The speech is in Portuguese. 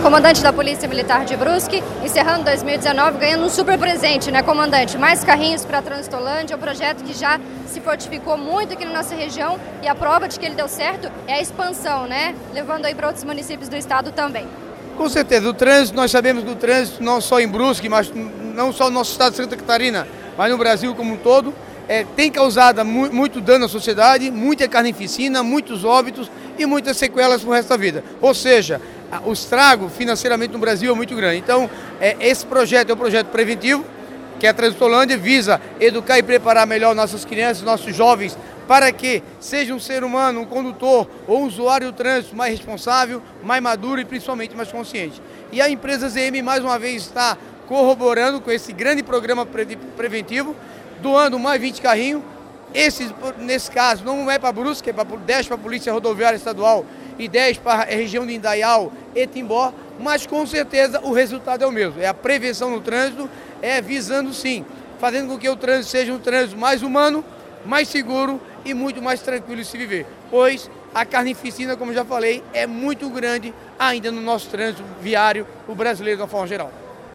comandante da Polícia Militar de Brusque, encerrando 2019, ganhando um super presente, né, comandante? Mais carrinhos para a Transitolândia, um projeto que já se fortificou muito aqui na nossa região e a prova de que ele deu certo é a expansão, né? Levando aí para outros municípios do estado também. Com certeza, o trânsito, nós sabemos que o trânsito, não só em Brusque, mas não só no nosso estado de Santa Catarina, mas no Brasil como um todo, tem causado muito dano à sociedade, muita carnificina, muitos óbitos e muitas sequelas para o resto da vida. Ou seja, o estrago financeiramente no Brasil é muito grande. Então, esse projeto é um projeto preventivo, que a Transitolândia visa educar e preparar melhor nossas crianças, nossos jovens, para que seja um ser humano, um condutor ou um usuário do trânsito mais responsável, mais maduro e principalmente mais consciente. E a empresa ZM mais uma vez está corroborando com esse grande programa preventivo, doando mais 20 carrinhos. Nesse caso, não é para Brusque, é 10 para a Polícia Rodoviária Estadual e 10 para a região de Indaial e Timbó, mas com certeza o resultado é o mesmo. É a prevenção no trânsito, visando sim, fazendo com que o trânsito seja um trânsito mais humano, mais seguro e muito mais tranquilo de se viver, pois a carnificina, como já falei, é muito grande ainda no nosso trânsito viário, o brasileiro de uma forma geral.